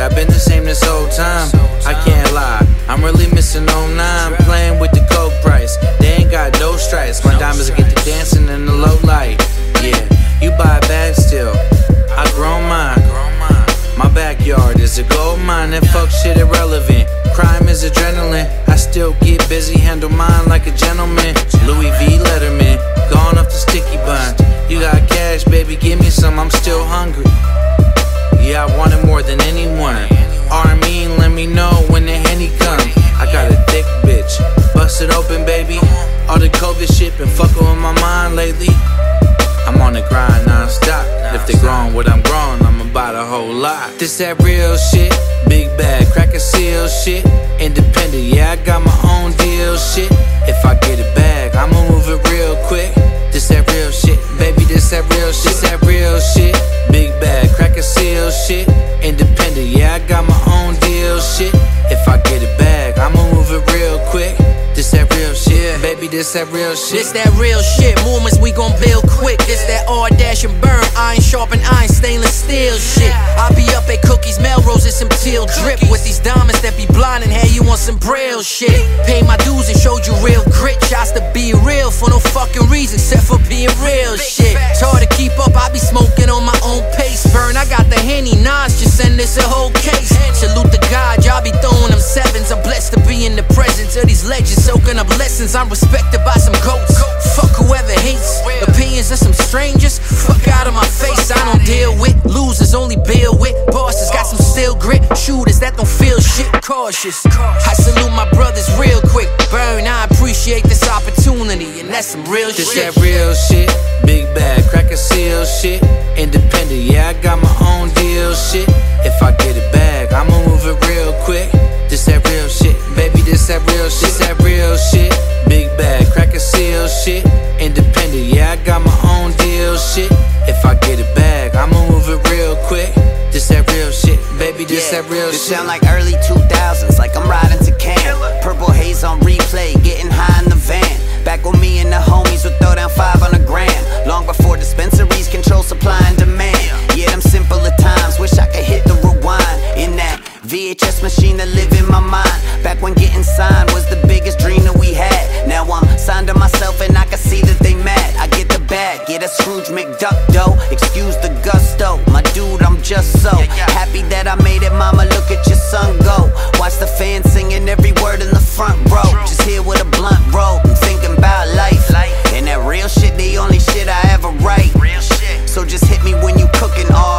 I've been the same this whole time. I can't lie, I'm really missing 09. Playing with the coke price, they ain't got no stripes. My diamonds get to dancing in the low light. Yeah, you buy a bag still, I grown mine. My backyard is a gold mine, and fuck shit irrelevant. Crime is adrenaline, I still get busy, handle mine like a gentleman. Louis V. Letterman, gone off the sticky bun. You got cash, baby, give me some, I'm still hungry. Yeah, I want it more than anyone. Armin, let me know when the Henny come. I got a thick bitch, bust it open, baby. All the COVID shit been fucking with my mind lately. I'm on the grind non-stop. If they growing what I'm growing, I'ma buy the whole lot. This that real shit, big bag, crack a seal shit. Independent, yeah, I got my own deal shit. If I get a bag, I'ma move it real quick. This that real shit, baby, this that real shit. This that real shit, big bag, crack a seal shit. Independent, yeah, I got my own deal shit. If I get a bag, I'ma move it real quick. This that real shit, baby, this that real shit. This that real shit, movements we gon' build quick. This that R dash and burn, iron sharpen iron, stainless steel shit. I be up at Cookies, Melrose, and some teal drip. With these diamonds that be blinding, hey, you want some braille shit. Paid my dues and showed you real grit. Shots to be real for no fucking reason except for being real shit. It's hard to keep up, I be smoking on my own pace. Burn, I got the Henny, Nas, just send this a whole case. Salute the God, y'all be throwing them sevens. I'm blessed to be in the presence of these legends, soaking up lessons. I'm respected by some goats. Fuck whoever hates. Opinions of some strangers, fuck out of my face. I don't deal with losers, only build with bosses. Got some still grit, shooters that don't feel shit, cautious. I salute my brothers real quick. Burn, I appreciate this opportunity, and that's some real shit. This that real shit, big bag, crack a seal shit. Independent, yeah, I got my own deal shit. If I get a bag, I'ma move it real quick. This that real shit, baby, this that real shit. This that real shit, big bag, crack a seal shit. Independent, yeah, I got my own deal shit. If I get a bag, I'ma move it real quick. This that real shit, baby, this that real this shit. Sound like early 2000s, like I'm riding to camp. Purple haze on replay, getting high in the van. Back with me and the homies would throw down 5 on a gram. Long before dispensaries control supply and demand. Yeah, them simpler times, wish I could hit the rewind. In that VHS machine that live in my mind. Back when getting signed was the biggest dream that we had. Now I'm signed to myself and I can see that they mad. I get the bag, get a Scrooge McDuck dough. Excuse the gusto, my dude, I'm just so happy that I made it, mama, look at your son go. Watch the fans singing every word in the front row. Just here with a blunt roll and thinking about life. And that real shit, the only shit I ever write. So just hit me when you cooking all